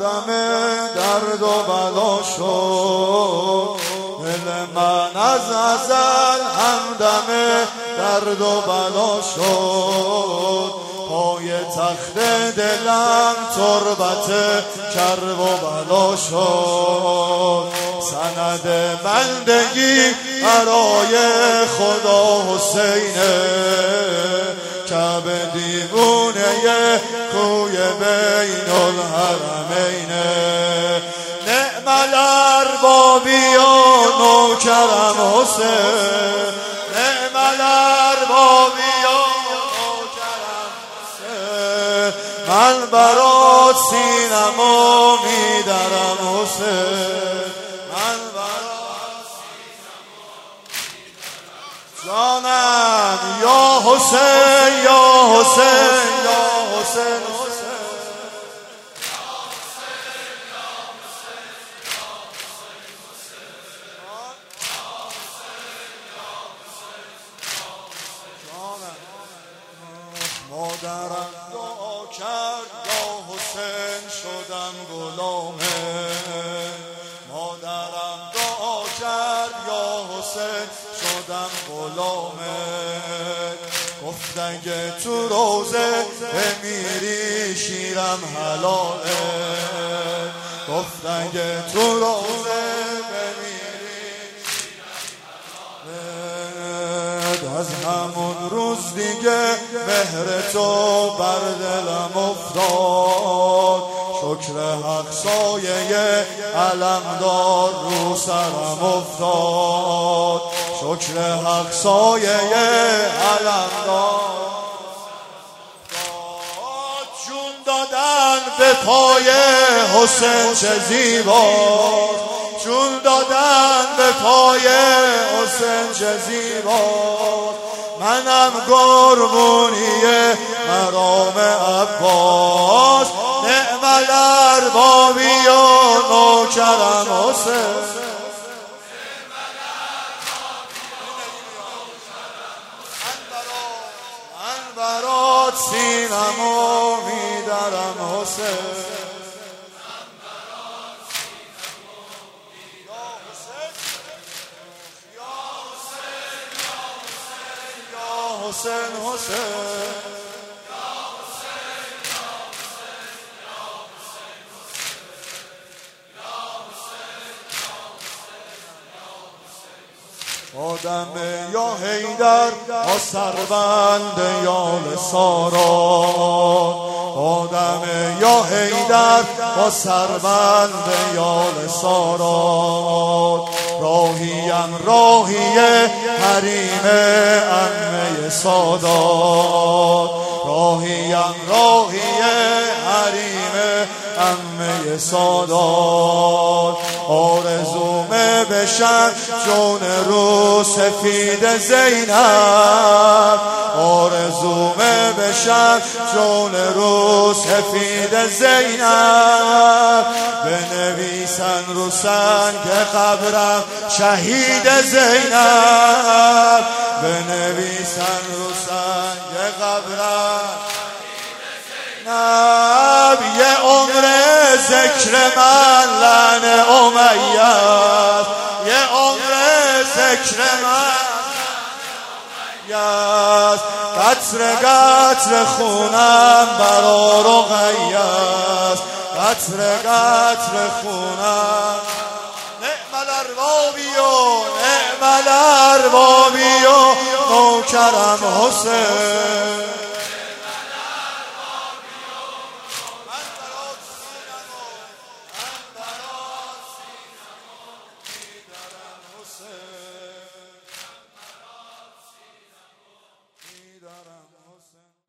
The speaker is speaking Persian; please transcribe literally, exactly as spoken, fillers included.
همدم درد و بلا شد، دل من از ازل همدم درد و بلا شد. پای تخت دلم تربت کرب و بلا شد. سند بندگی برای خدا حسینه، کعبه دیوونه کوی بین الحرمینه. نعم الاربابی و نوکرم حسین، نعم الاربابی و نوکرم حسین. من برات سینمو میدرم حسین، من برات سینمو میدرم جانم. یا حسین یا حسین یا حسین مادرم دعا کرد یا حسین شدم غلامه. مادرم دعا کرد یا حسین شدم غلامه. گفت اگه تو روزه بمیری شیرم حلاله. گفت اگه تو روزه بمیری از همون روز دیگه مهر تو بر دلم افتاد. شکر حق سایه علمدار رو سرم افتاد. شکر حق سایه علمدار جون دادن به پای حسین چه زیباست. جون دادن به پای حسین چه زیباست. منم قربونی مرام عباس. نعم الاربابی و نوکرم حسین، من برات سینمو میدرم حسین. حسین حسین آدم یا حیدر با سربند یال سارا. آدم یا حیدر با سربند یال سارا. راهیم راهی حریم عمه سادات. راهیم راهی حریم عمه سادات. آرزومه بشم جون رو سفید زینب. آرزومه بشم جون رو سفید زینب. بنویسن رو سنگ قبرم شهید زینب. بنویسن رو سنگ قبرم نب. یه عمر ذکر من لعن امیت. یه عمر ذکر من امیت. قطر قطر خونم برا رقیت. قطر قطر خونم. نعم الاربابی و نعم الاربابی و نوکرم حسین.